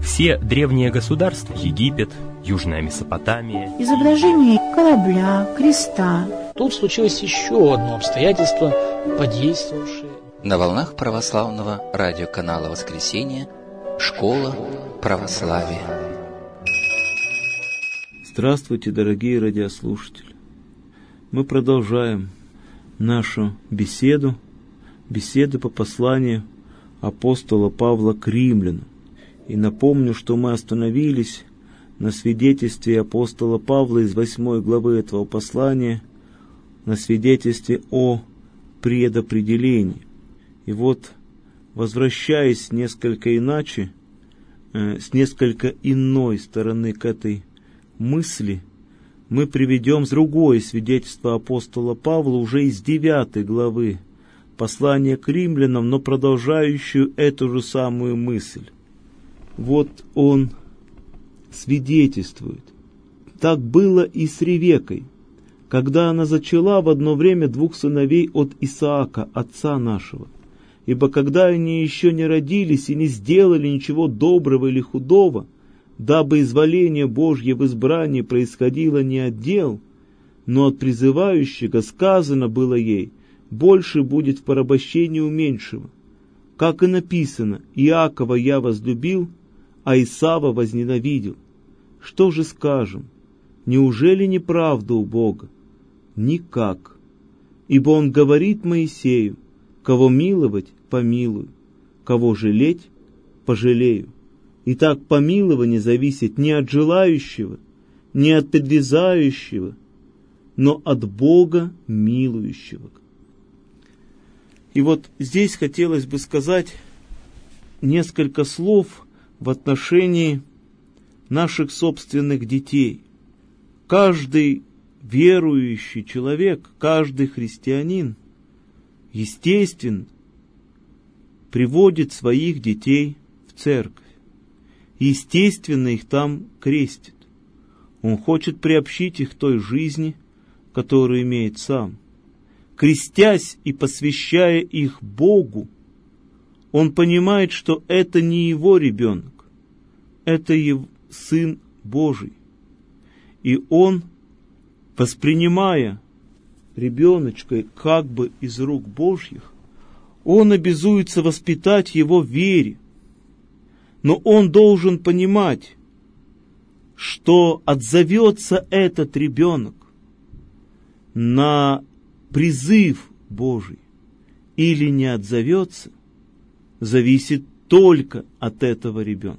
Все древние государства, Египет, Южная Месопотамия, изображение корабля, креста. Тут случилось еще одно обстоятельство, подействовавшее. На волнах православного радиоканала «Воскресенье» «Школа православия». Здравствуйте, дорогие радиослушатели! Мы продолжаем нашу беседу по посланию апостола Павла к римлянам. И напомню, что мы остановились на свидетельстве апостола Павла из 8 главы этого послания, на свидетельстве о предопределении. И вот, возвращаясь несколько иначе, с несколько иной стороны к этой мысли, мы приведем другое свидетельство апостола Павла уже из 9 главы послания к римлянам, но продолжающую эту же самую мысль. Вот он свидетельствует. Так было и с Ревеккой, когда она зачала в одно время 2 сыновей от Исаака, отца нашего. Ибо когда они еще не родились и не сделали ничего доброго или худого, дабы изволение Божье в избрании происходило не от дел, но от призывающего, сказано было ей: больше будет в порабощении у меньшего. Как и написано: Иакова я возлюбил, а Исава возненавидел. Что же скажем? Неужели неправда у Бога? Никак. Ибо Он говорит Моисею: кого миловать, помилую, кого жалеть, пожалею. Итак, помилование зависит не от желающего, не от подрезающего, но от Бога милующего. И вот здесь хотелось бы сказать несколько слов в отношении наших собственных детей. Каждый верующий человек, каждый христианин, естественно, приводит своих детей в церковь. Естественно, их там крестит. Он хочет приобщить их к той жизни, которую имеет сам. Крестясь и посвящая их Богу, он понимает, что это не его ребенок, это его Сын Божий. И он, воспринимая ребеночка как бы из рук Божьих, он обязуется воспитать его в вере. Но он должен понимать, что отзовется этот ребенок на призыв Божий или не отзовется, зависит только от этого ребенка.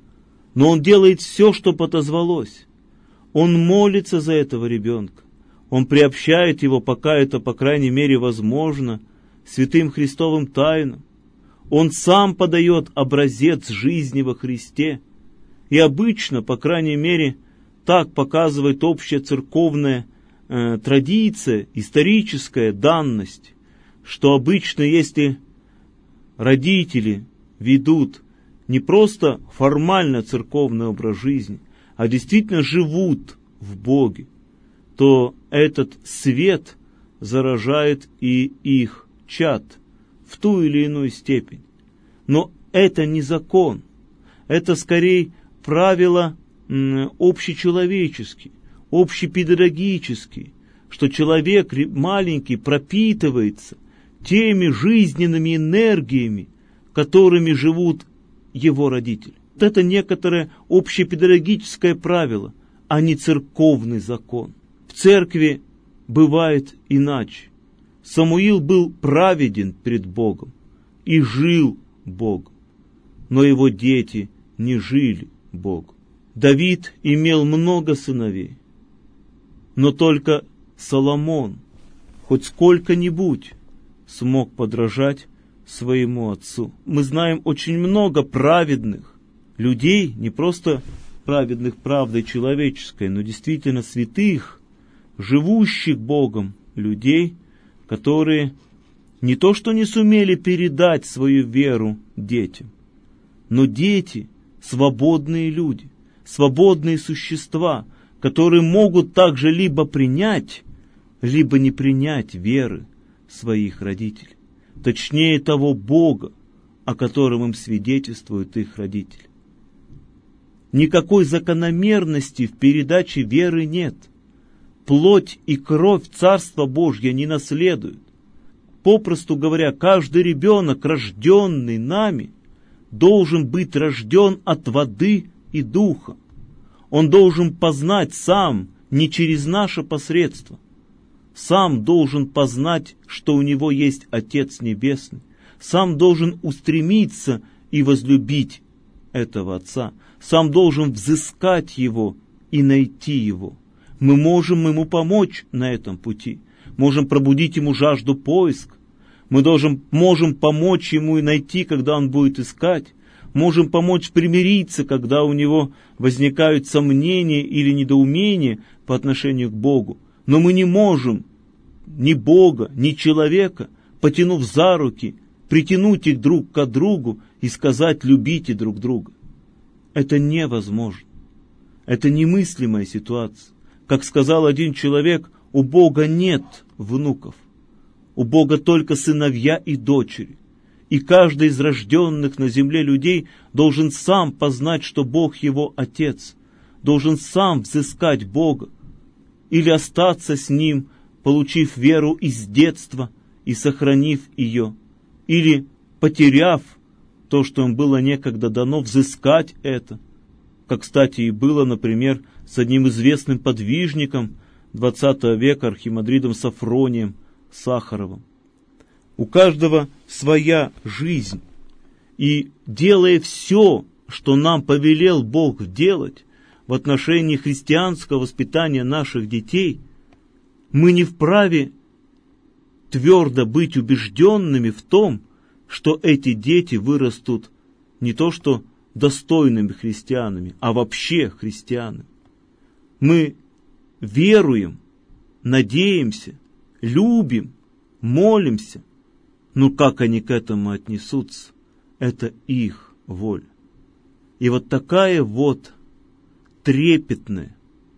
Но он делает все, чтобы отозвалось. Он молится за этого ребенка. Он приобщает его, пока это, по крайней мере, возможно, святым Христовым тайнам. Он сам подает образец жизни во Христе. И обычно, по крайней мере, так показывает общая церковная традиция, историческая данность, что обычно, если родители ведут не просто формально церковный образ жизни, а действительно живут в Боге, то этот свет заражает и их чад в ту или иную степень. Но это не закон, это скорее правила общечеловеческие, общепедагогические, что человек маленький пропитывается теми жизненными энергиями, которыми живут его родители. Это некоторое общепедагогическое правило, а не церковный закон. В церкви бывает иначе. Самуил был праведен пред Богом и жил Богом, но его дети не жили Богом. Давид имел много сыновей, но только Соломон хоть сколько-нибудь смог подражать своему отцу. Мы знаем очень много праведных людей, не просто праведных правдой человеческой, но действительно святых, живущих Богом людей, которые не то что не сумели передать свою веру детям, но дети — свободные люди, свободные существа, которые могут также либо принять, либо не принять веры своих родителей. Точнее того Бога, о котором им свидетельствуют их родители. Никакой закономерности в передаче веры нет. Плоть и кровь Царства Божьего не наследуют. Попросту говоря, каждый ребенок, рожденный нами, должен быть рожден от воды и духа. Он должен познать сам, не через наше посредство. Сам должен познать, что у него есть Отец Небесный. Сам должен устремиться и возлюбить этого Отца. Сам должен взыскать Его и найти Его. Мы можем Ему помочь на этом пути. Можем пробудить Ему жажду поиска. Мы можем помочь Ему и найти, когда Он будет искать. Можем помочь примириться, когда у него возникают сомнения или недоумения по отношению к Богу. Но мы не можем ни Бога, ни человека, потянув за руки, притянуть их друг к другу и сказать: любите друг друга. Это невозможно. Это немыслимая ситуация. Как сказал один человек, у Бога нет внуков. У Бога только сыновья и дочери. И каждый из рожденных на земле людей должен сам познать, что Бог его Отец, должен сам взыскать Бога или остаться с Ним, получив веру из детства и сохранив ее, или, потеряв то, что им было некогда дано, взыскать это, как, кстати, и было, например, с одним известным подвижником XX века, архимандритом Сафронием Сахаровым. У каждого своя жизнь, и делая все, что нам повелел Бог делать в отношении христианского воспитания наших детей, мы не вправе твердо быть убежденными в том, что эти дети вырастут не то что достойными христианами, а вообще христианами. Мы веруем, надеемся, любим, молимся, но как они к этому отнесутся, это их воля. И вот такая вот трепетная,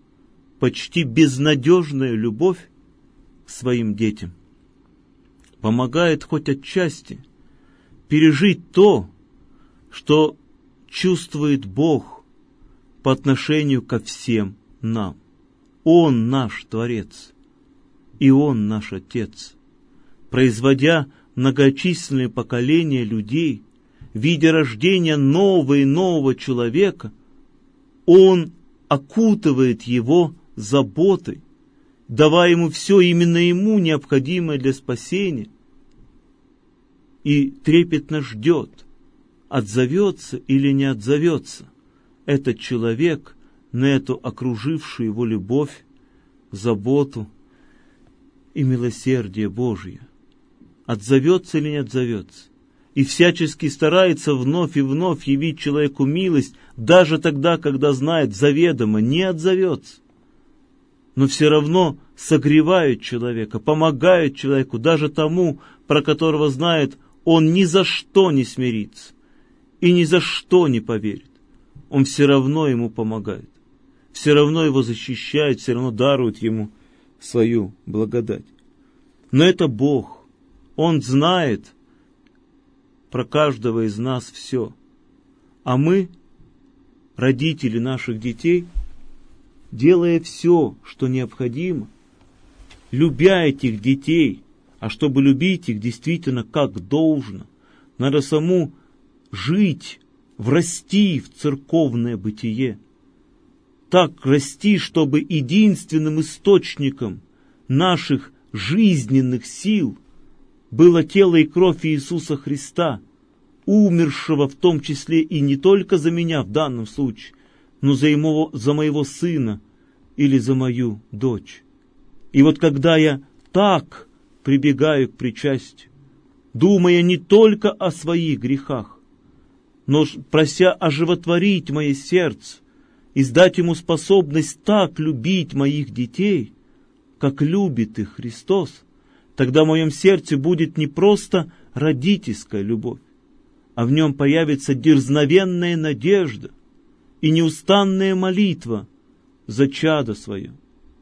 почти безнадежная любовь к своим детям помогает хоть отчасти пережить то, что чувствует Бог по отношению ко всем нам. Он наш Творец, и Он наш Отец, производя многочисленные поколения людей, в виде рождения нового и нового человека, Он окутывает его заботой, давая ему все именно ему необходимое для спасения, и трепетно ждет, отзовется или не отзовется этот человек на эту окружившую его любовь, заботу и милосердие Божие. Отзовется или не отзовется. И всячески старается вновь и вновь явить человеку милость, даже тогда, когда знает заведомо, не отзовется. Но все равно согревает человека, помогает человеку, даже тому, про которого знает, он ни за что не смирится и ни за что не поверит. Он все равно ему помогает, все равно его защищает, все равно дарует ему свою благодать. Но это Бог. Он знает про каждого из нас все. А мы, родители наших детей, делая все, что необходимо, любя этих детей, а чтобы любить их действительно как должно, надо саму жить, врасти в церковное бытие. Так расти, чтобы единственным источником наших жизненных сил было тело и кровь Иисуса Христа, умершего в том числе и не только за меня в данном случае, но за моего сына или за мою дочь. И вот когда я так прибегаю к причастию, думая не только о своих грехах, но прося оживотворить мое сердце и сдать ему способность так любить моих детей, как любит их Христос, тогда в моем сердце будет не просто родительская любовь, а в нем появится дерзновенная надежда и неустанная молитва за чадо свое.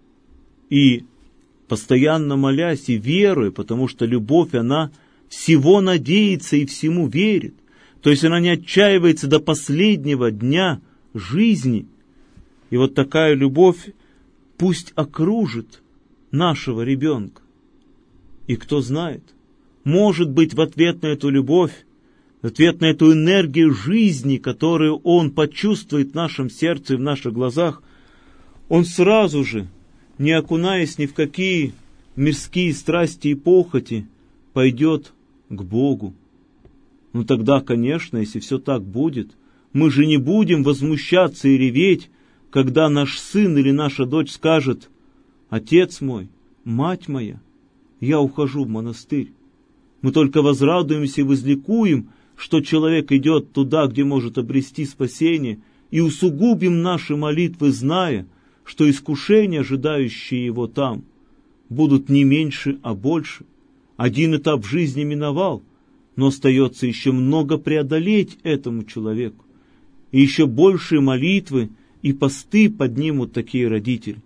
И постоянно молясь и веруя, потому что любовь, она всего надеется и всему верит, то есть она не отчаивается до последнего дня жизни. И вот такая любовь пусть окружит нашего ребенка. И кто знает, может быть, в ответ на эту любовь, в ответ на эту энергию жизни, которую он почувствует в нашем сердце и в наших глазах, он сразу же, не окунаясь ни в какие мирские страсти и похоти, пойдет к Богу. Ну тогда, конечно, если все так будет, мы же не будем возмущаться и реветь, когда наш сын или наша дочь скажет: «Отец мой, мать моя, я ухожу в монастырь». Мы только возрадуемся и возликуем, что человек идет туда, где может обрести спасение, и усугубим наши молитвы, зная, что искушения, ожидающие его там, будут не меньше, а больше. Один этап в жизни миновал, но остается еще много преодолеть этому человеку. И еще большие молитвы и посты поднимут такие родители.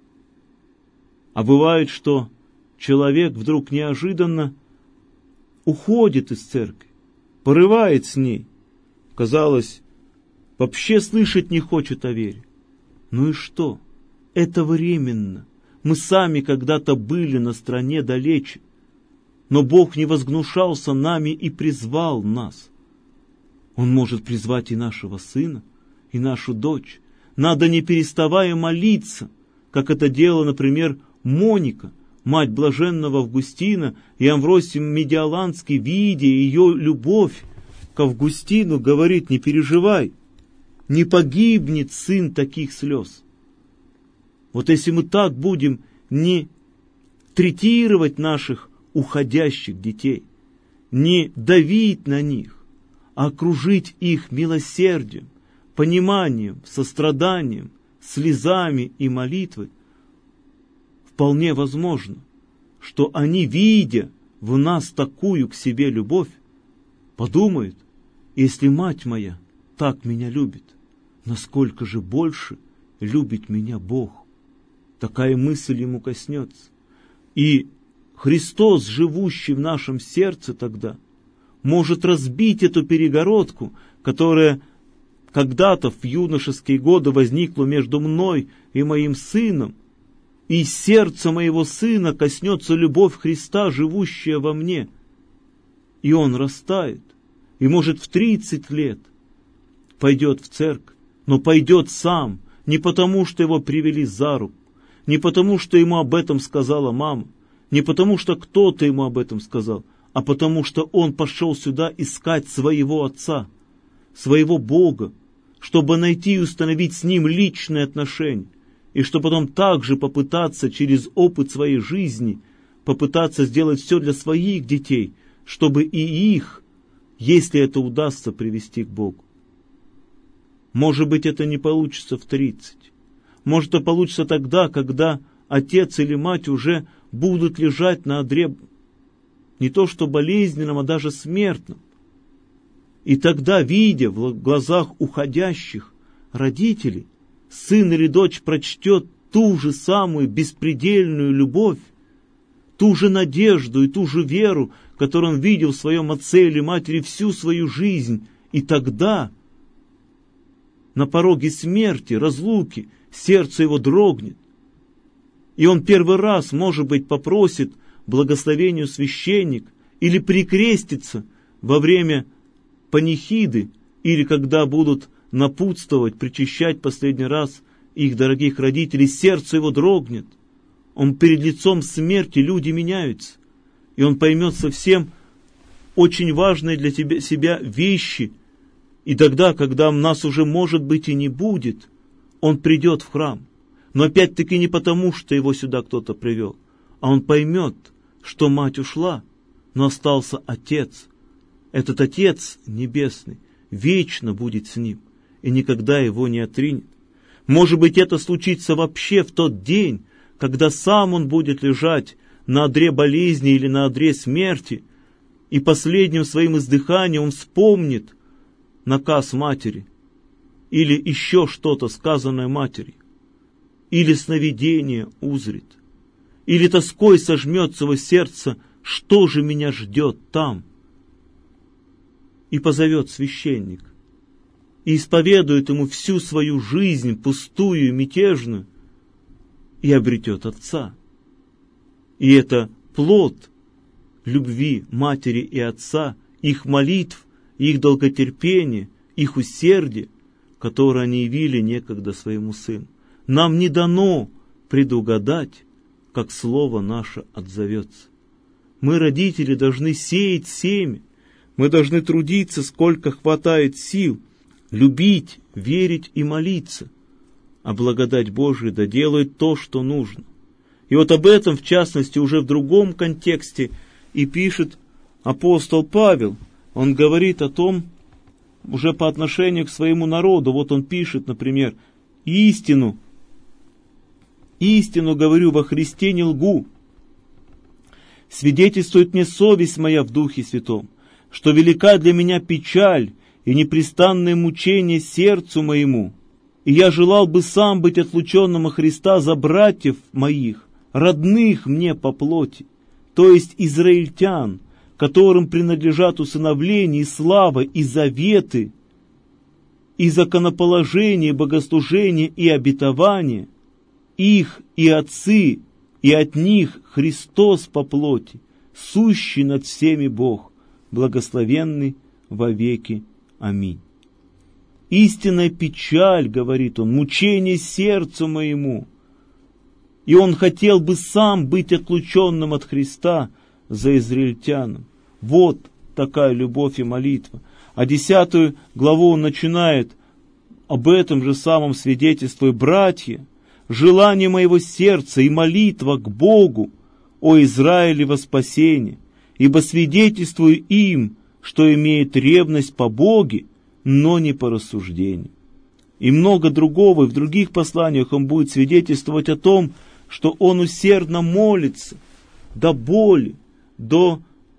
А бывает, что человек вдруг неожиданно уходит из церкви, порывает с ней. Казалось, вообще слышать не хочет о вере. Ну и что? Это временно. Мы сами когда-то были на стороне далече. Но Бог не возгнушался нами и призвал нас. Он может призвать и нашего сына, и нашу дочь. Надо не переставая молиться, как это делала, например, Моника, мать блаженного Августина, и Амвросий Медиаланский, видя ее любовь к Августину, говорит: не переживай, не погибнет сын таких слез. Вот если мы так будем не третировать наших уходящих детей, не давить на них, а окружить их милосердием, пониманием, состраданием, слезами и молитвой, вполне возможно, что они, видя в нас такую к себе любовь, подумают: если мать моя так меня любит, насколько же больше любит меня Бог. Такая мысль ему коснется. И Христос, живущий в нашем сердце тогда, может разбить эту перегородку, которая когда-то в юношеские годы возникла между мной и моим сыном, и сердце моего сына коснется любовь Христа, живущая во мне. И он растает, и, может, в 30 лет пойдет в церковь, но пойдет сам, не потому, что его привели за руку, не потому, что ему об этом сказала мама, не потому, что кто-то ему об этом сказал, а потому, что он пошел сюда искать своего Отца, своего Бога, чтобы найти и установить с Ним личные отношения, и чтобы потом также попытаться через опыт своей жизни, попытаться сделать все для своих детей, чтобы и их, если это удастся, привести к Богу. Может быть, это не получится в 30. Может, это получится тогда, когда отец или мать уже будут лежать на одре не то что болезненном, а даже смертном. И тогда, видя в глазах уходящих родителей, сын или дочь прочтет ту же самую беспредельную любовь, ту же надежду и ту же веру, которую он видел в своем отце или матери всю свою жизнь. И тогда, на пороге смерти, разлуки, сердце его дрогнет. И он первый раз, может быть, попросит благословению священник или прикрестится во время панихиды, или когда будут напутствовать, причащать последний раз их дорогих родителей, сердце его дрогнет. Он перед лицом смерти, люди меняются, и он поймет совсем очень важные для себя вещи. И тогда, когда нас уже, может быть, и не будет, он придет в храм. Но опять-таки не потому, что его сюда кто-то привел, а он поймет, что мать ушла, но остался Отец. Этот Отец Небесный вечно будет с ним и никогда его не отринет. Может быть, это случится вообще в тот день, когда сам он будет лежать на одре болезни или на одре смерти, и последним своим издыханием он вспомнит наказ матери, или еще что-то, сказанное матерью, или сновидение узрит, или тоской сожмется его сердце, что же меня ждет там, и позовет священник. и исповедует ему всю свою жизнь, пустую и мятежную, и обретет отца. И это плод любви матери и отца, их молитв, их долготерпения, их усердия, которое они явили некогда своему сыну. Нам не дано предугадать, как слово наше отзовется. Мы, родители, должны сеять семя, мы должны трудиться, сколько хватает сил, любить, верить и молиться, а благодать Божия доделает то, что нужно. И вот об этом, в частности, уже в другом контексте и пишет апостол Павел. Он говорит о том, уже по отношению к своему народу. Вот он пишет, например, «Истину говорю, во Христе не лгу. Свидетельствует мне совесть моя в Духе Святом, что велика для меня печаль и непрестанное мучение сердцу моему, и я желал бы сам быть отлученным от Христа за братьев моих, родных мне по плоти, то есть израильтян, которым принадлежат усыновление и слава, и заветы, и законоположение, и богослужение, и обетование, их и отцы, и от них Христос по плоти, сущий над всеми Бог, благословенный во веки. Аминь. Истинная печаль, говорит он, мучение сердцу моему. И он хотел бы сам быть отлученным от Христа за израильтяном. Вот такая любовь и молитва. А 10 главу он начинает об этом же самом свидетельствуя: «Братья, желание моего сердца и молитва к Богу о Израиле во спасение, ибо свидетельствую им, что имеет ревность по Боге, но не по рассуждению». И много другого, и в других посланиях он будет свидетельствовать о том, что он усердно молится до боли, до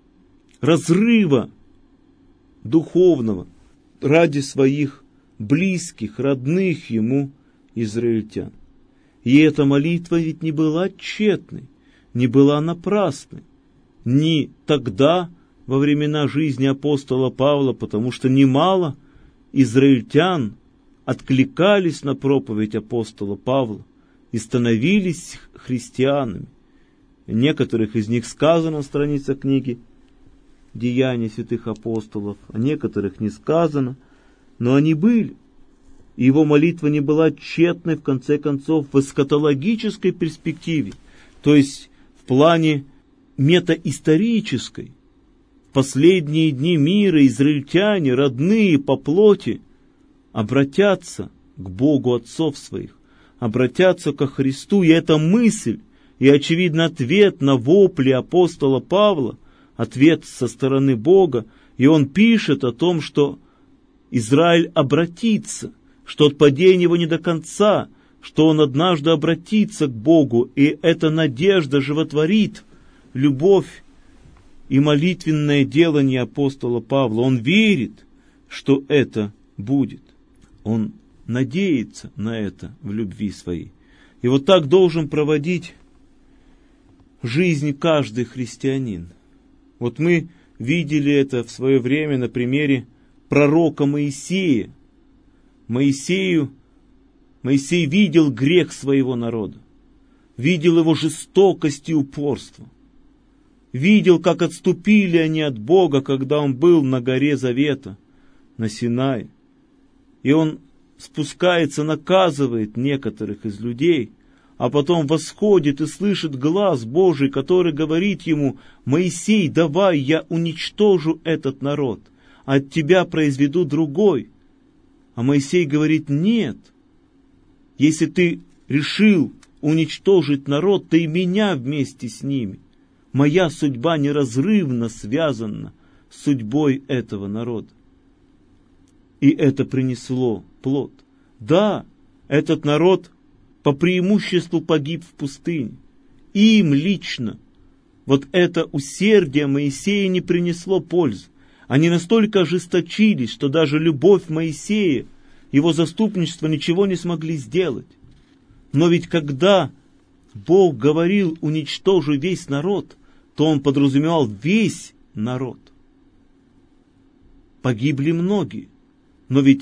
разрыва духовного ради своих близких, родных ему израильтян. И эта молитва ведь не была тщетной, не была напрасной. Ни тогда, во времена жизни апостола Павла, потому что немало израильтян откликались на проповедь апостола Павла и становились христианами. Некоторых из них сказано на страницах книги «Деяния святых апостолов», о некоторых не сказано, но они были. И его молитва не была тщетной, в конце концов, в эсхатологической перспективе, то есть в плане метаисторической. В последние дни мира израильтяне, родные по плоти, обратятся к Богу отцов своих, обратятся ко Христу, и эта мысль, и, очевидно, ответ на вопли апостола Павла, ответ со стороны Бога, и он пишет о том, что Израиль обратится, что отпадение его не до конца, что он однажды обратится к Богу, и эта надежда животворит любовь и молитвенное делание апостола Павла. Он верит, что это будет. Он надеется на это в любви своей. И вот так должен проводить жизнь каждый христианин. Вот мы видели это в свое время на примере пророка Моисея. Моисей видел грех своего народа, видел его жестокость и упорство, видел, как отступили они от Бога, когда он был на горе Завета, на Синае. И он спускается, наказывает некоторых из людей, а потом восходит и слышит глас Божий, который говорит ему: «Моисей, давай я уничтожу этот народ, от тебя произведу другой». А Моисей говорит: «Нет, если ты решил уничтожить народ, то и меня вместе с ними. Моя судьба неразрывно связана с судьбой этого народа». И это принесло плод. Да, этот народ по преимуществу погиб в пустыне. Им лично вот это усердие Моисея не принесло пользы. Они настолько ожесточились, что даже любовь Моисея, его заступничество ничего не смогли сделать. Но ведь когда Бог говорил: «Уничтожи весь народ», то Он подразумевал весь народ. Погибли многие, но ведь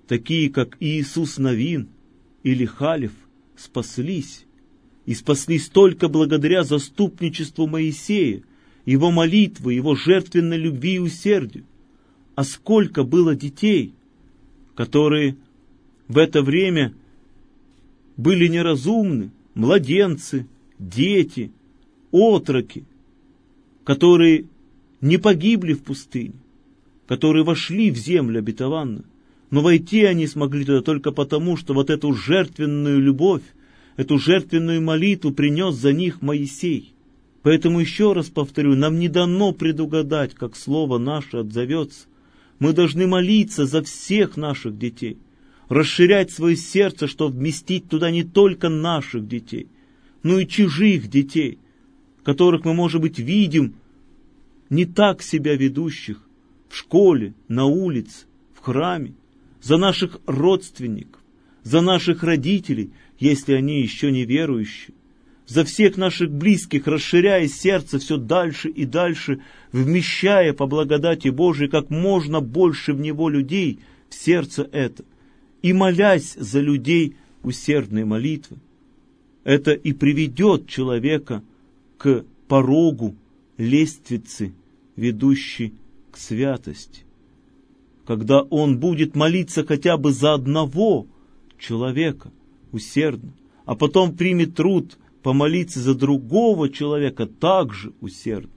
такие как Иисус Навин или Халев, спаслись. И спаслись только благодаря заступничеству Моисея, его молитвы, его жертвенной любви и усердию. А сколько было детей, которые в это время были неразумны, младенцы, дети, отроки, которые не погибли в пустыне, которые вошли в землю обетованную. Но войти они смогли туда только потому, что вот эту жертвенную любовь, эту жертвенную молитву принес за них Моисей. Поэтому еще раз повторю, нам не дано предугадать, как слово наше отзовется. Мы должны молиться за всех наших детей, расширять свое сердце, чтобы вместить туда не только наших детей, но и чужих детей, которых мы, может быть, видим не так себя ведущих в школе, на улице, в храме, за наших родственников, за наших родителей, если они еще не верующие, за всех наших близких, расширяя сердце все дальше и дальше, вмещая по благодати Божией как можно больше в него людей, в сердце это, и молясь за людей усердной молитвы. Это и приведет человека к порогу лестницы, ведущей к святости. Когда он будет молиться хотя бы за одного человека усердно, а потом примет труд помолиться за другого человека также усердно,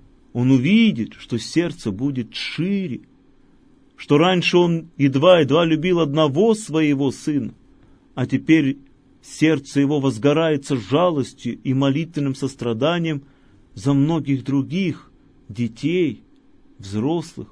он увидит, что сердце будет шире, что раньше он едва-едва любил одного своего сына, а теперь сердце его возгорается жалостью и молитвенным состраданием за многих других детей, взрослых.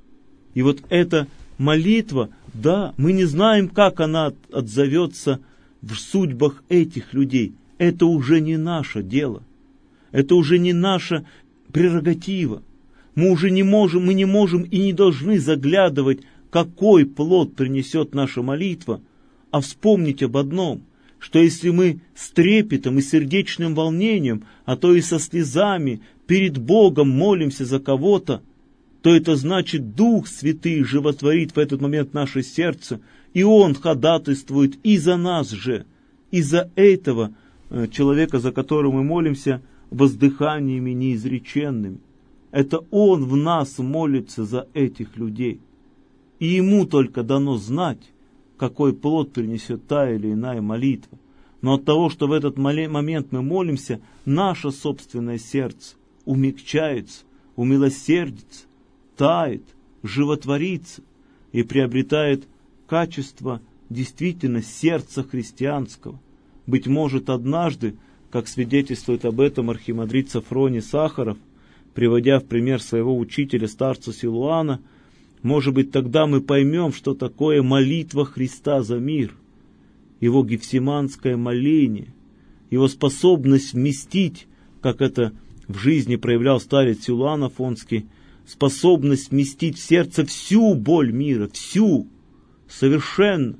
И вот эта молитва, да, мы не знаем, как она отзовется в судьбах этих людей. Это уже не наше дело. Это уже не наша прерогатива. Мы не можем и не должны заглядывать, какой плод принесет наша молитва, а вспомнить об одном, что если мы с трепетом и сердечным волнением, а то и со слезами перед Богом молимся за кого-то, то это значит, Дух Святый животворит в этот момент наше сердце, и Он ходатайствует и за нас же, и за этого человека, за которого мы молимся, воздыханиями неизреченными. Это Он в нас молится за этих людей. И Ему только дано знать, какой плод принесет та или иная молитва. Но от того, что в этот момент мы молимся, наше собственное сердце умягчается, умилосердится, тает, животворится и приобретает качество действительно сердца христианского. Быть может, однажды, как свидетельствует об этом архимандрит Сафроний Сахаров, приводя в пример своего учителя, старца Силуана, может быть, тогда мы поймем, что такое молитва Христа за мир, его гефсиманское моление, его способность вместить, как это в жизни проявлял старец Силуан Афонский, способность вместить в сердце всю боль мира, всю, совершенно,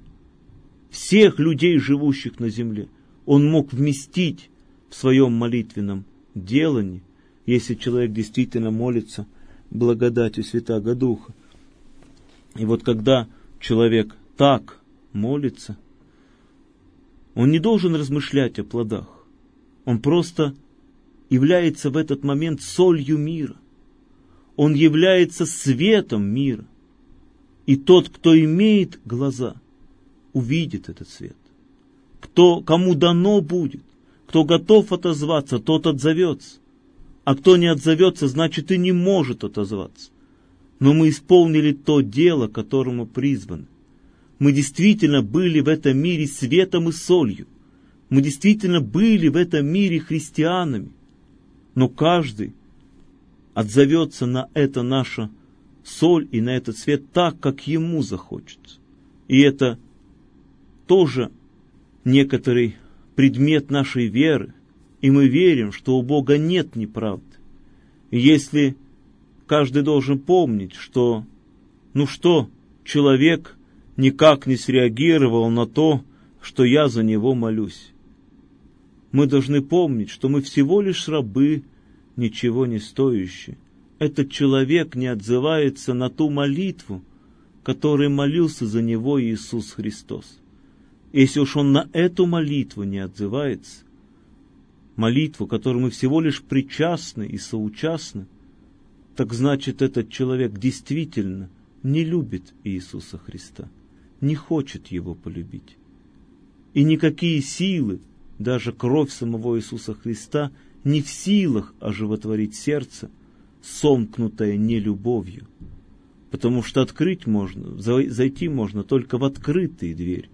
всех людей, живущих на земле. Он мог вместить в своем молитвенном делании, если человек действительно молится благодатью Святаго Духа. И вот когда человек так молится, он не должен размышлять о плодах. Он просто является в этот момент солью мира. Он является светом мира. И тот, кто имеет глаза, увидит этот свет. Кому дано будет, кто готов отозваться, тот отзовется. А кто не отзовется, значит и не может отозваться. Но мы исполнили то дело, к которому призваны. Мы действительно были в этом мире светом и солью. Мы действительно были в этом мире христианами. Но каждый отзовется на это наша соль и на этот свет так, как ему захочется. И это тоже некоторый предмет нашей веры. И мы верим, что у Бога нет неправды. И если каждый должен помнить, что, человек никак не среагировал на то, что я за него молюсь. Мы должны помнить, что мы всего лишь рабы, ничего не стоящие. Этот человек не отзывается на ту молитву, который молился за него Иисус Христос. Если уж он на эту молитву не отзывается, молитву, которой мы всего лишь причастны и соучастны, так значит, этот человек действительно не любит Иисуса Христа, не хочет его полюбить. И никакие силы, даже кровь самого Иисуса Христа, не в силах оживотворить сердце, сомкнутое нелюбовью. Потому что открыть можно, зайти можно только в открытые двери.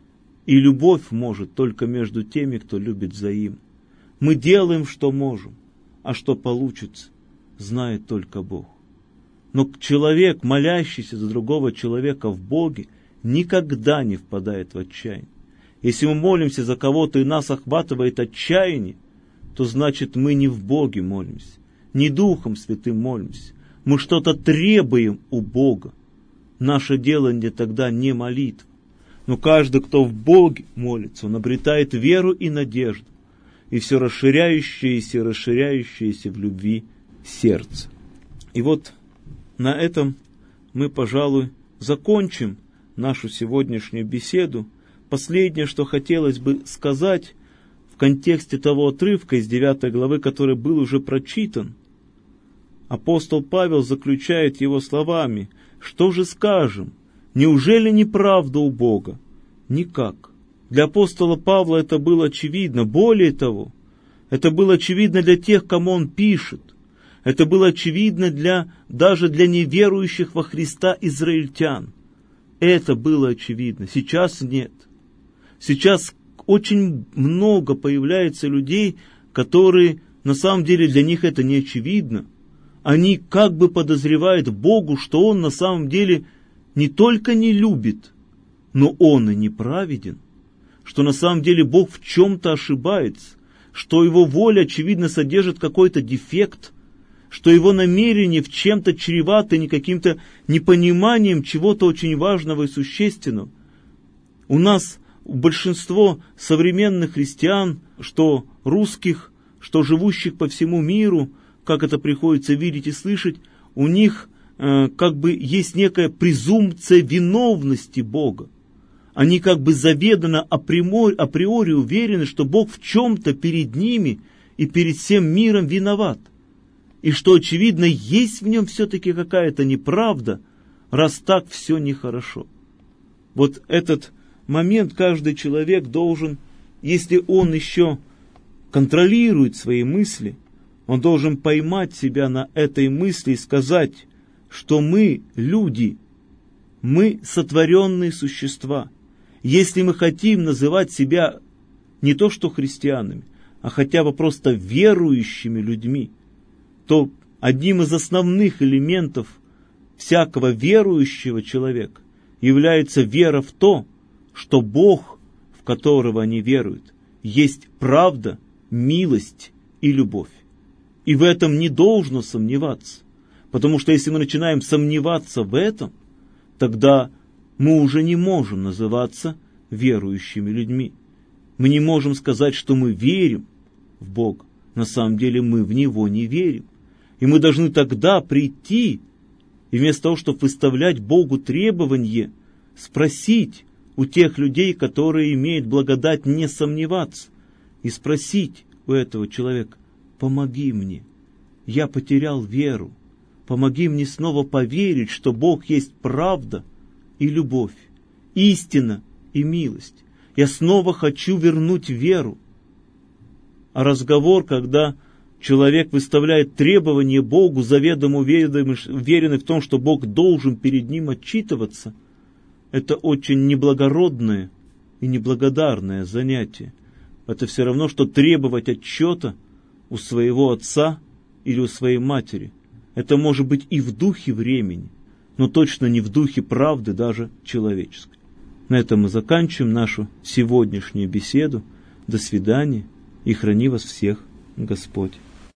И любовь может только между теми, кто любит взаимно. Мы делаем, что можем, а что получится, знает только Бог. Но человек, молящийся за другого человека в Боге, никогда не впадает в отчаяние. Если мы молимся за кого-то и нас охватывает отчаяние, то значит мы не в Боге молимся, не Духом Святым молимся. Мы что-то требуем у Бога. Наше делание тогда не молитва. Но каждый, кто в Боге молится, он обретает веру и надежду, и все расширяющееся в любви сердце. И вот на этом мы, пожалуй, закончим нашу сегодняшнюю беседу. Последнее, что хотелось бы сказать в контексте того отрывка из 9 главы, который был уже прочитан. Апостол Павел заключает его словами: «Что же скажем? Неужели неправда у Бога?» Никак. Для апостола Павла это было очевидно. Более того, это было очевидно для тех, кому он пишет. Это было очевидно даже для неверующих во Христа израильтян. Это было очевидно. Сейчас нет. Сейчас очень много появляется людей, которые, на самом деле, для них это не очевидно. Они как бы подозревают Богу, что Он на самом деле не только не любит, но Он и неправеден, что на самом деле Бог в чем-то ошибается, что Его воля, очевидно, содержит какой-то дефект, что Его намерения в чем-то чреваты не каким-то непониманием чего-то очень важного и существенного. У нас большинство современных христиан, что русских, что живущих по всему миру, как это приходится видеть и слышать, у них как бы есть некая презумпция виновности Бога. Они как бы заведомо априори уверены, что Бог в чем-то перед ними и перед всем миром виноват. И что, очевидно, есть в нем все-таки какая-то неправда, раз так все нехорошо. Вот этот момент каждый человек должен, если он еще контролирует свои мысли, он должен поймать себя на этой мысли и сказать, что мы люди, мы сотворенные существа. Если мы хотим называть себя не то что христианами, а хотя бы просто верующими людьми, то одним из основных элементов всякого верующего человека является вера в то, что Бог, в которого они веруют, есть правда, милость и любовь. И в этом не должно сомневаться. Потому что если мы начинаем сомневаться в этом, тогда мы уже не можем называться верующими людьми. Мы не можем сказать, что мы верим в Бога. На самом деле мы в Него не верим. И мы должны тогда прийти, и вместо того, чтобы выставлять Богу требования, спросить у тех людей, которые имеют благодать, не сомневаться, и спросить у этого человека: помоги мне, я потерял веру, помоги мне снова поверить, что Бог есть правда и любовь, истина и милость. Я снова хочу вернуть веру. А когда человек выставляет требования Богу, заведомо уверенный в том, что Бог должен перед ним отчитываться, это очень неблагородное и неблагодарное занятие. Это все равно, что требовать отчета у своего отца или у своей матери. Это может быть и в духе времени, но точно не в духе правды даже человеческой. На этом мы заканчиваем нашу сегодняшнюю беседу. До свидания, и храни вас всех Господь.